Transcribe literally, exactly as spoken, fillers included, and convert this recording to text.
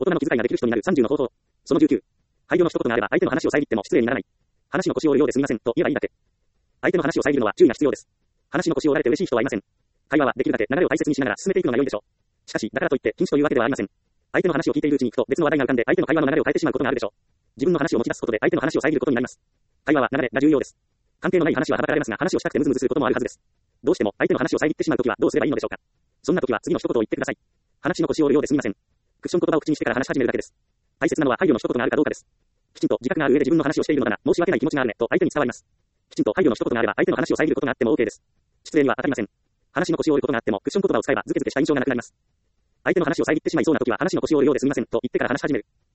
大人の気遣いができる人になるさんじゅうの方法。そのじゅうきゅう。配慮の一言があれば相手の話を遮っても失礼にならない。話の腰を折るようですみませんと言えばいいだけ。相手の話を遮るのは注意が必要です。話の腰を折られて嬉しい人はいません。会話はできるだけ流れを大切にしながら進めていくのが良いでしょう。しかし、だからといって禁止というわけではありません。相手の話を聞いているうちにふと別の話題が浮かんで相手の会話の流れを変えてしまうことがあるでしょう。自分の話を持ち出すことで相手の話を遮ることになります。会話は流れが重要です。関係のない話ははばかられますが話をしたくてムズムズすることもあるはずです。どうしても相手の話を遮ってしまうときはどうすればいいのでしょうか。そんなときは次の一言を言ってください。話の腰を折るようですみません。クッション言葉を口にしてから話し始めるだけです。大切なのは配慮の一言があるかどうかです。きちんと自覚がある上で自分の話をしているのなら申し訳ない気持ちがあるねと相手に伝わります。きちんと配慮の一言があれば相手の話を遮ることがあっても OK です。失礼には当たりません。話の腰を折ることがあってもクッション言葉を使えばズケズケした印象がなくなります。相手の話を遮ってしまいそうなときは話の腰を折るようですみませんと言ってから話し始める。